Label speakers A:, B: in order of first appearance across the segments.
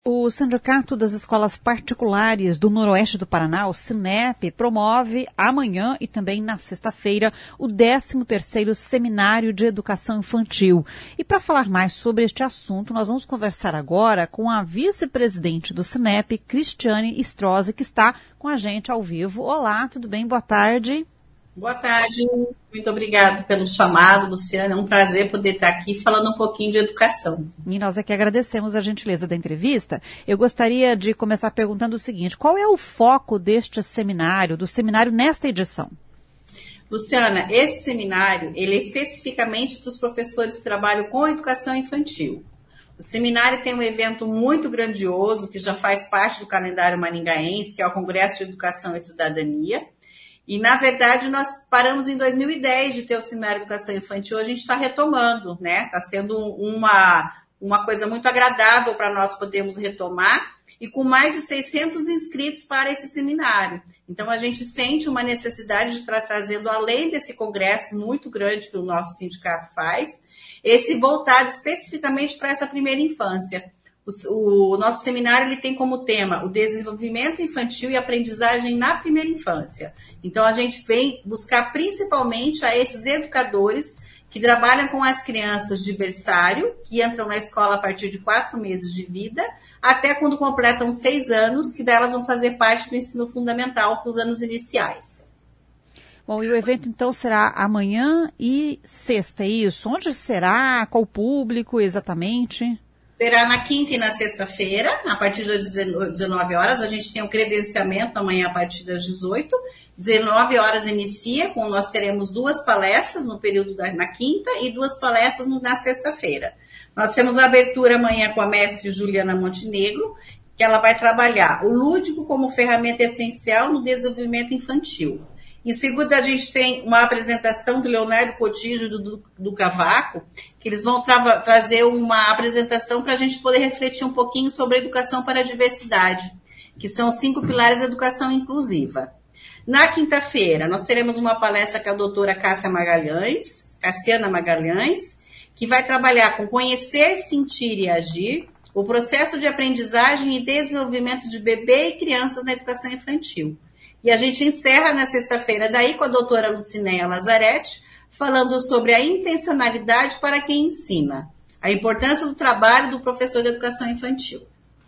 A: O Sindicato das Escolas Particulares do Noroeste do Paraná, o SINEP, promove amanhã e também na sexta-feira o 13º Seminário de Educação Infantil. E para falar mais sobre este assunto, nós vamos conversar agora com a vice-presidente do SINEP, Cristiane Strozzi, que está com a gente ao vivo. Olá, tudo bem? Boa tarde.
B: Boa tarde, muito obrigada pelo chamado, Luciana. É um prazer poder estar aqui falando um pouquinho de educação.
A: E nós aqui agradecemos a gentileza da entrevista. Eu gostaria de começar perguntando o seguinte: qual é o foco deste seminário, do seminário nesta edição?
B: Luciana, esse seminário ele é especificamente dos professores que trabalham com educação infantil. O seminário tem um evento muito grandioso que já faz parte do calendário maringaense, que é o Congresso de Educação e Cidadania. E, na verdade, nós paramos em 2010 de ter o Seminário de Educação Infantil, a gente está retomando, né? Está sendo uma coisa muito agradável para nós podermos retomar e com mais de 600 inscritos para esse seminário. Então, a gente sente uma necessidade de estar trazendo, além desse congresso muito grande que o nosso sindicato faz, esse voltado especificamente para essa primeira infância. O nosso seminário ele tem como tema o desenvolvimento infantil e aprendizagem na primeira infância. Então, a gente vem buscar principalmente a esses educadores que trabalham com as crianças de berçário, que entram na escola a partir de 4 meses de vida, até quando completam 6 anos, que delas vão fazer parte do ensino fundamental para os anos iniciais.
A: Bom, e o evento então será amanhã e sexta, é isso? Onde será? Qual público exatamente?
B: Será na quinta e na sexta-feira, a partir das 19 horas. A gente tem o credenciamento amanhã a partir das 18. 19 horas inicia, nós teremos 2 palestras no período na quinta e 2 palestras na sexta-feira. Nós temos a abertura amanhã com a mestre Juliana Montenegro, que ela vai trabalhar o lúdico como ferramenta essencial no desenvolvimento infantil. Em seguida, a gente tem uma apresentação do Leonardo Cotijo e do Cavaco, que eles vão trazer uma apresentação para a gente poder refletir um pouquinho sobre a educação para a diversidade, que são os 5 pilares da educação inclusiva. Na quinta-feira, nós teremos uma palestra com a doutora Cassiana Magalhães, que vai trabalhar com conhecer, sentir e agir, o processo de aprendizagem e desenvolvimento de bebê e crianças na educação infantil. E a gente encerra na sexta-feira daí com a doutora Lucinéia Lazarete, falando sobre a intencionalidade para quem ensina, a importância do trabalho do professor de educação infantil.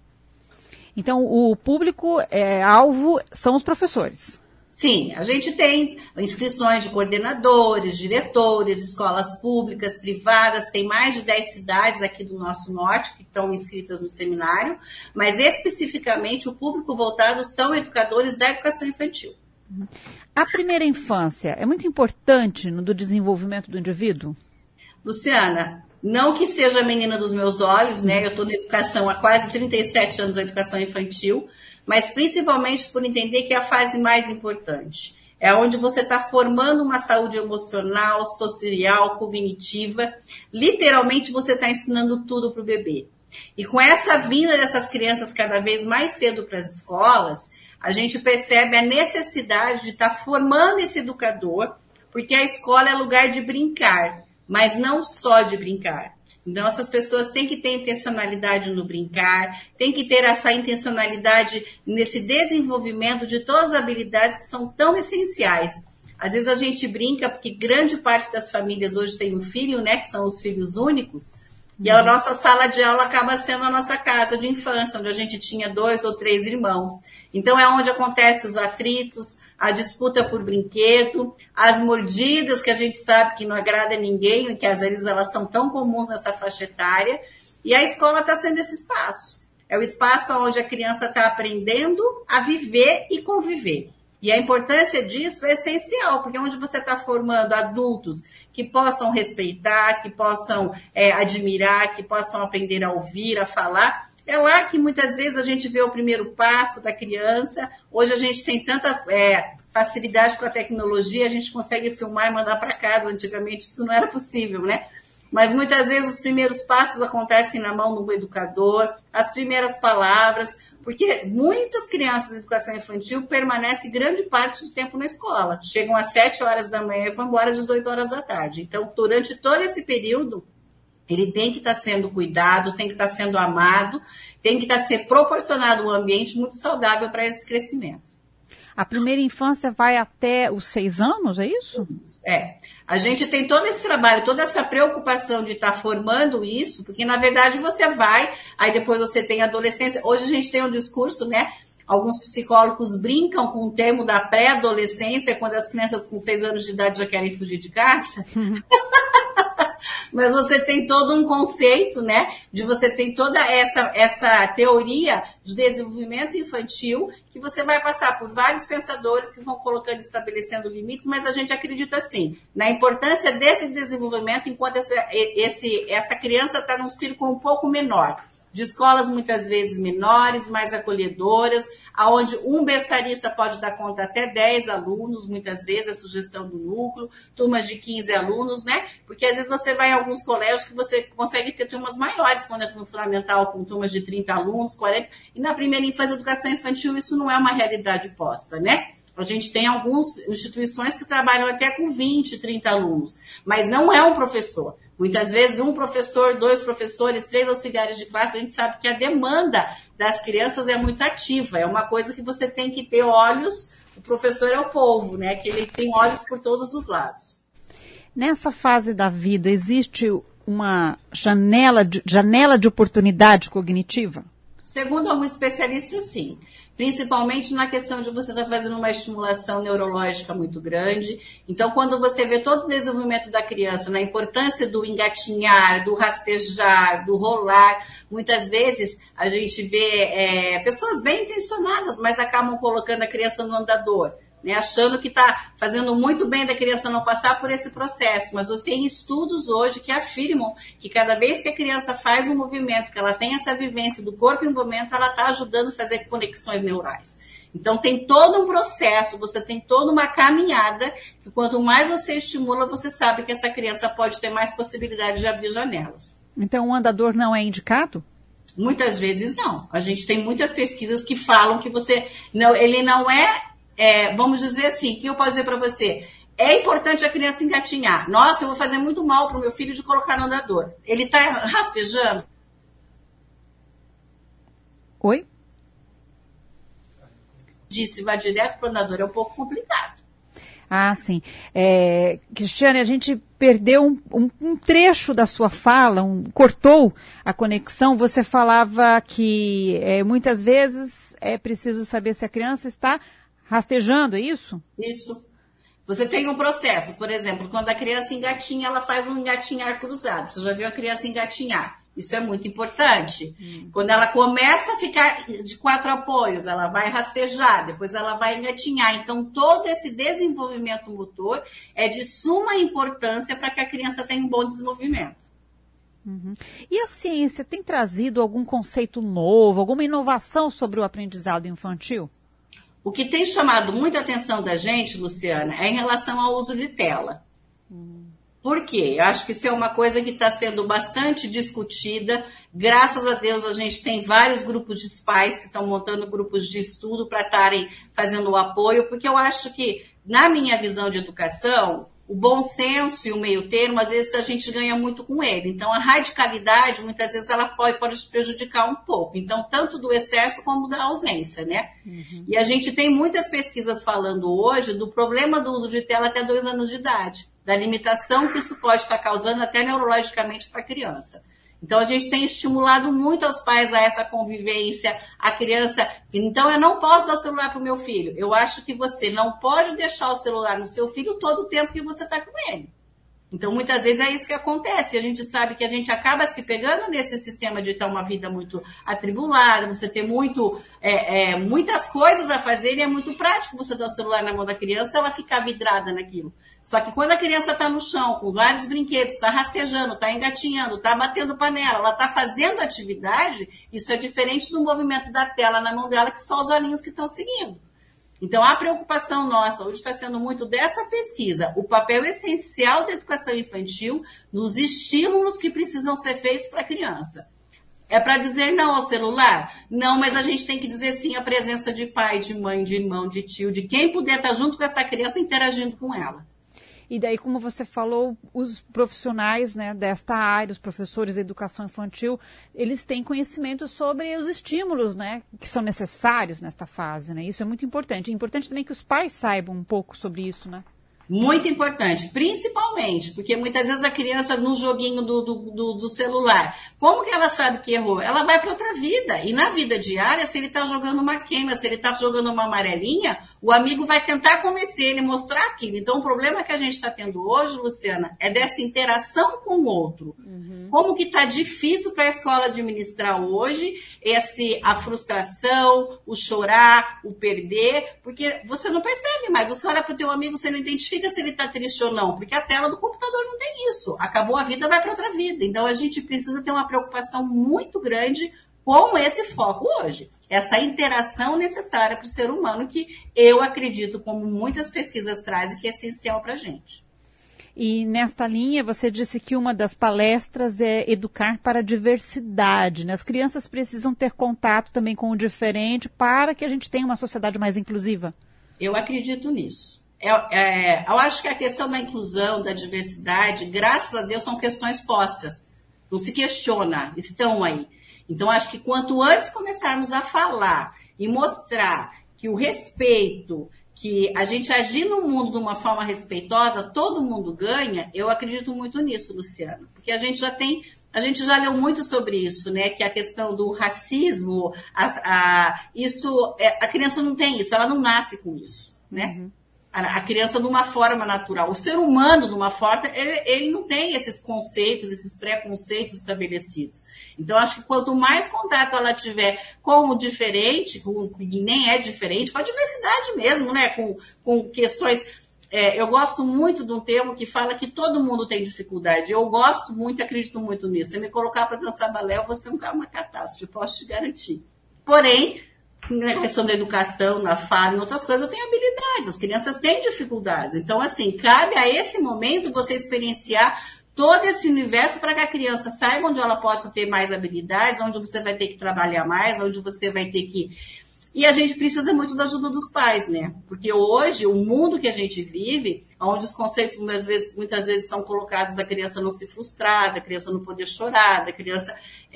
A: Então, o público-alvo são os professores.
B: Sim, a gente tem inscrições de coordenadores, diretores, escolas públicas, privadas, tem mais de 10 cidades aqui do nosso norte que estão inscritas no seminário, mas especificamente o público voltado são educadores da educação infantil.
A: A primeira infância é muito importante no desenvolvimento do indivíduo?
B: Luciana, não que seja a menina dos meus olhos, né? Eu estou na educação há quase 37 anos na educação infantil, mas principalmente por entender que é a fase mais importante. É onde você está formando uma saúde emocional, social, cognitiva. Literalmente você está ensinando tudo para o bebê. E com essa vinda dessas crianças cada vez mais cedo para as escolas, a gente percebe a necessidade de estar formando esse educador, porque a escola é lugar de brincar, mas não só de brincar. Então, essas pessoas têm que ter intencionalidade no brincar, têm que ter essa intencionalidade nesse desenvolvimento de todas as habilidades que são tão essenciais. Às vezes a gente brinca porque grande parte das famílias hoje tem um filho, né, que são os filhos únicos, e a nossa sala de aula acaba sendo a nossa casa de infância, onde a gente tinha 2 ou 3 irmãos. Então, é onde acontecem os atritos, a disputa por brinquedo, as mordidas que a gente sabe que não agrada a ninguém, e que às vezes elas são tão comuns nessa faixa etária. E a escola está sendo esse espaço. É o espaço onde a criança está aprendendo a viver e conviver. E a importância disso é essencial, porque é onde você está formando adultos que possam respeitar, que possam admirar, que possam aprender a ouvir, a falar. É lá que muitas vezes a gente vê o primeiro passo da criança. Hoje a gente tem tanta facilidade com a tecnologia, a gente consegue filmar e mandar para casa. Antigamente isso não era possível, né? Mas muitas vezes os primeiros passos acontecem na mão do educador, as primeiras palavras, porque muitas crianças de educação infantil permanecem grande parte do tempo na escola. Chegam às 7 horas da manhã e vão embora às 18 horas da tarde. Então, durante todo esse período, Ele tem que estar sendo cuidado, tem que estar sendo amado, tem que estar sendo proporcionado um ambiente muito saudável para esse crescimento.
A: A primeira infância vai até os 6 anos, é isso?
B: É. A gente tem todo esse trabalho, toda essa preocupação de estar formando isso, porque na verdade você vai, aí depois você tem a adolescência. Hoje a gente tem um discurso, né? Alguns psicólogos brincam com o termo da pré-adolescência, quando as crianças com 6 anos de idade já querem fugir de casa. Mas você tem todo um conceito, né, de você tem toda essa teoria do desenvolvimento infantil, que você vai passar por vários pensadores que vão colocando, estabelecendo limites, mas a gente acredita, assim, na importância desse desenvolvimento enquanto essa criança está num círculo um pouco menor, de escolas muitas vezes menores, mais acolhedoras, aonde um berçarista pode dar conta até 10 alunos, muitas vezes a sugestão do núcleo, turmas de 15 alunos, né? Porque às vezes você vai em alguns colégios que você consegue ter turmas maiores, quando é no fundamental, com turmas de 30 alunos, 40, e na primeira infância, educação infantil, isso não é uma realidade posta, né? A gente tem algumas instituições que trabalham até com 20, 30 alunos, mas não é um professor. Muitas vezes um professor, 2 professores, 3 auxiliares de classe, a gente sabe que a demanda das crianças é muito ativa, é uma coisa que você tem que ter olhos, o professor é o polvo, né? Que ele tem olhos por todos os lados.
A: Nessa fase da vida, existe uma janela de oportunidade cognitiva?
B: Segundo um especialista, sim. Principalmente na questão de você estar fazendo uma estimulação neurológica muito grande. Então, quando você vê todo o desenvolvimento da criança, na importância do engatinhar, do rastejar, do rolar, muitas vezes a gente vê pessoas bem intencionadas, mas acabam colocando a criança no andador, né, achando que está fazendo muito bem da criança não passar por esse processo, mas você tem estudos hoje que afirmam que cada vez que a criança faz um movimento, que ela tem essa vivência do corpo em movimento, ela está ajudando a fazer conexões neurais. Então tem todo um processo, você tem toda uma caminhada, que quanto mais você estimula, você sabe que essa criança pode ter mais possibilidade de abrir janelas.
A: Então o andador não é indicado?
B: Muitas vezes não. A gente tem muitas pesquisas que falam que ele não vamos dizer assim, que eu posso dizer para você, é importante a criança engatinhar. Nossa, eu vou fazer muito mal para o meu filho de colocar no andador. Ele está rastejando?
A: Oi?
B: Disse, vai direto para o andador, é um pouco complicado.
A: Ah, sim. Cristiane, a gente perdeu um trecho da sua fala, cortou a conexão. Você falava que muitas vezes é preciso saber se a criança está rastejando, é isso?
B: Isso. Você tem um processo, por exemplo, quando a criança engatinha, ela faz um engatinhar cruzado. Você já viu a criança engatinhar? Isso é muito importante. Quando ela começa a ficar de 4 apoios, ela vai rastejar, depois ela vai engatinhar. Então, todo esse desenvolvimento motor é de suma importância para que a criança tenha um bom desenvolvimento.
A: Uhum. E a ciência tem trazido algum conceito novo, alguma inovação sobre o aprendizado infantil?
B: O que tem chamado muita atenção da gente, Luciana, é em relação ao uso de tela. Por quê? Eu acho que isso é uma coisa que está sendo bastante discutida. Graças a Deus, a gente tem vários grupos de pais que estão montando grupos de estudo para estarem fazendo o apoio, porque eu acho que, na minha visão de educação, o bom senso e o meio termo, às vezes a gente ganha muito com ele. Então, a radicalidade, muitas vezes, ela pode prejudicar um pouco. Então, tanto do excesso como da ausência, né? Uhum. E a gente tem muitas pesquisas falando hoje do problema do uso de tela até 2 anos de idade, da limitação que isso pode estar causando até neurologicamente para a criança. Então, a gente tem estimulado muito aos pais a essa convivência, a criança. Então, eu não posso dar o celular para o meu filho. Eu acho que você não pode deixar o celular no seu filho todo o tempo que você está com ele. Então, muitas vezes é isso que acontece. A gente sabe que a gente acaba se pegando nesse sistema de ter uma vida muito atribulada, você ter muitas coisas a fazer, e é muito prático você dar o celular na mão da criança e ela ficar vidrada naquilo. Só que quando a criança está no chão, com vários brinquedos, está rastejando, está engatinhando, está batendo panela, ela está fazendo atividade, isso é diferente do movimento da tela na mão dela, que só os olhinhos que estão seguindo. Então, a preocupação nossa hoje está sendo muito dessa pesquisa, o papel essencial da educação infantil nos estímulos que precisam ser feitos para a criança. É para dizer não ao celular? Não, mas a gente tem que dizer sim à presença de pai, de mãe, de irmão, de tio, de quem puder estar junto com essa criança interagindo com ela.
A: E daí, como você falou, os profissionais, né, desta área, os professores da educação infantil, eles têm conhecimento sobre os estímulos, né, que são necessários nesta fase, né? Isso é muito importante. É importante também que os pais saibam um pouco sobre isso, né?
B: Muito importante, principalmente, porque muitas vezes a criança no joguinho do celular, como que ela sabe que errou? Ela vai para outra vida, e na vida diária, se ele está jogando uma queima, se ele está jogando uma amarelinha, o amigo vai tentar convencer ele, mostrar aquilo. Então o problema que a gente está tendo hoje, Luciana, é dessa interação com o outro. Como que está difícil para a escola administrar hoje a frustração, o chorar, o perder, porque você não percebe mais, você olha para o teu amigo, você não identifica se ele está triste ou não, porque a tela do computador não tem isso. Acabou a vida, vai para outra vida. Então a gente precisa ter uma preocupação muito grande com esse foco hoje. Essa interação necessária para o ser humano, que eu acredito, como muitas pesquisas trazem, que é essencial para a gente.
A: E nesta linha, você disse que uma das palestras é educar para a diversidade, né? As crianças precisam ter contato também com o diferente para que a gente tenha uma sociedade mais inclusiva.
B: Eu acredito nisso. Eu acho que a questão da inclusão, da diversidade, graças a Deus, são questões postas. Não se questiona, estão aí. Então, acho que quanto antes começarmos a falar e mostrar que o respeito, que a gente agir no mundo de uma forma respeitosa, todo mundo ganha, eu acredito muito nisso, Luciana. Porque a gente já leu muito sobre isso, né? Que a questão do racismo, a criança não tem isso, ela não nasce com isso, né? A criança de uma forma natural. O ser humano, de uma forma, ele não tem esses conceitos, esses preconceitos estabelecidos. Então, acho que quanto mais contato ela tiver com o diferente, com o que nem é diferente, com a diversidade mesmo, né? Com questões... eu gosto muito de um termo que fala que todo mundo tem dificuldade. Eu gosto muito e acredito muito nisso. Se me colocar para dançar balé, eu vou ser uma catástrofe, posso te garantir. Porém, na questão da educação, na fala, em outras coisas, eu tenho habilidades. As crianças têm dificuldades. Então, assim, cabe a esse momento você experienciar todo esse universo para que a criança saiba onde ela possa ter mais habilidades, onde você vai ter que trabalhar mais, onde você vai ter que... E a gente precisa muito da ajuda dos pais, né? Porque hoje, o mundo que a gente vive, onde os conceitos muitas vezes são colocados da criança não se frustrar, da criança não poder chorar, da criança...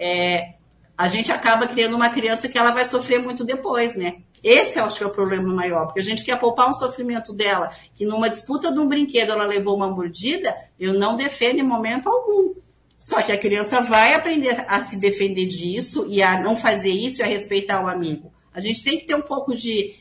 B: a gente acaba criando uma criança que ela vai sofrer muito depois, né? Esse eu acho que é o problema maior, porque a gente quer poupar um sofrimento dela, que numa disputa de um brinquedo ela levou uma mordida, eu não defendo em momento algum. Só que a criança vai aprender a se defender disso e a não fazer isso e a respeitar o amigo. A gente tem que ter um pouco de...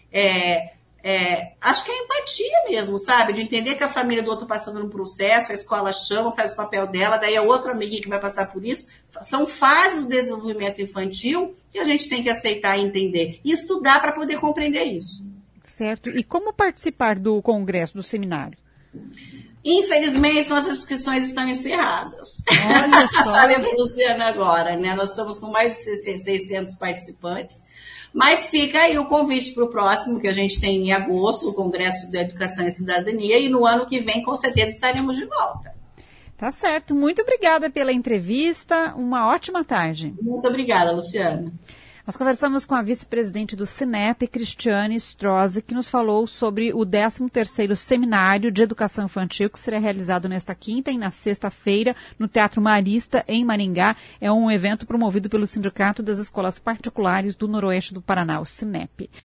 B: acho que é empatia mesmo, sabe? De entender que a família do outro passando num processo, a escola chama, faz o papel dela, daí é outro amiguinho que vai passar por isso. São fases do desenvolvimento infantil que a gente tem que aceitar e entender. E estudar para poder compreender isso.
A: Certo. E como participar do congresso, do seminário?
B: Infelizmente, nossas inscrições estão encerradas.
A: Olha só.
B: Falei para a Luciana agora, né? Nós estamos com mais de 600 participantes. Mas fica aí o convite para o próximo, que a gente tem em agosto, o Congresso da Educação e Cidadania, e no ano que vem, com certeza, estaremos de volta.
A: Tá certo. Muito obrigada pela entrevista. Uma ótima tarde.
B: Muito obrigada, Luciana.
A: Nós conversamos com a vice-presidente do Cinep, Cristiane Strozzi, que nos falou sobre o 13º Seminário de Educação Infantil, que será realizado nesta quinta e na sexta-feira no Teatro Marista, em Maringá. É um evento promovido pelo Sindicato das Escolas Particulares do Noroeste do Paraná, o Cinep.